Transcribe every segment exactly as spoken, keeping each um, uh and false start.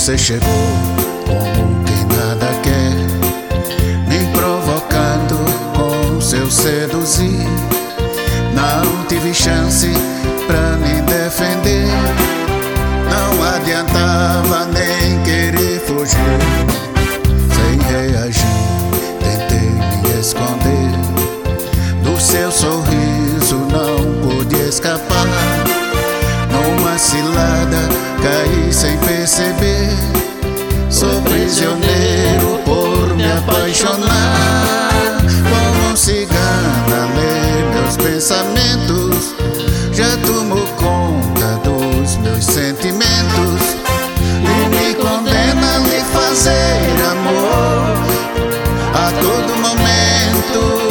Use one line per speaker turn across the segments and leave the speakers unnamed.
Você chegou como quem nada quer, me provocando com seu seduzir. Não tive chance pra me defender, não adiantava nem querer fugir. Sem reagir, tentei me esconder, do seu sorriso não pude escapar. Numa cilada caí sem perceber, sou prisioneiro por me apaixonar. Como cigana lê meus pensamentos, já tomou conta dos meus sentimentos e me condena a lhe fazer amor a todo momento.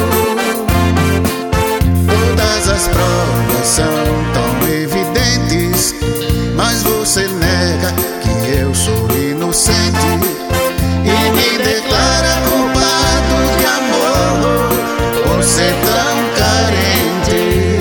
Todas as provas são tão evidentes, mas você nega que eu sou inocente e me declara culpado de amor por ser tão carente.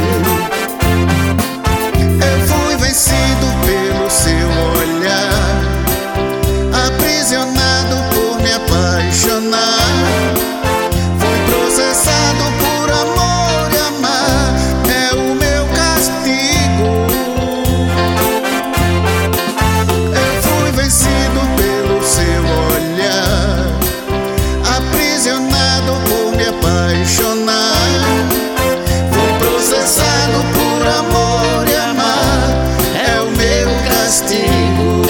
Eu fui vencido pelo seu olhar, aprisionado por me apaixonar. Fui processado por amor e amar, é o meu castigo. Eu fui vencido pelo seu olhar, aprisionado por me apaixonar. Fui processado por amor e amar, é o meu castigo.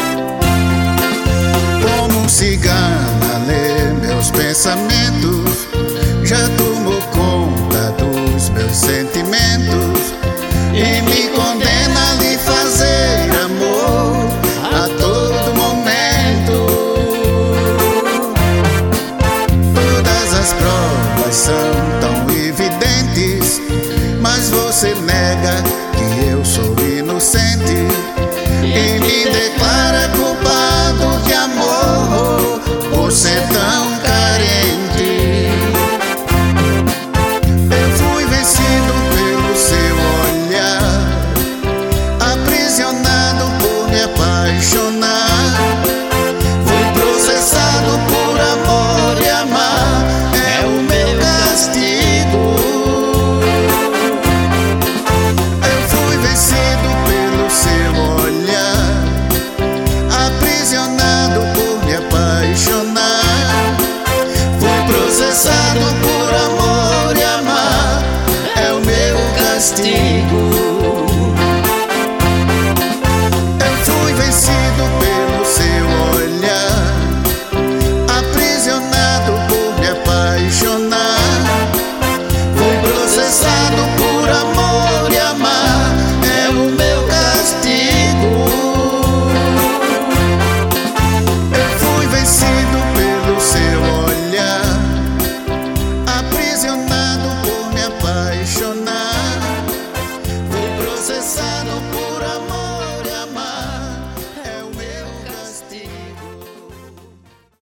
Como cigana lê meus pensamentos,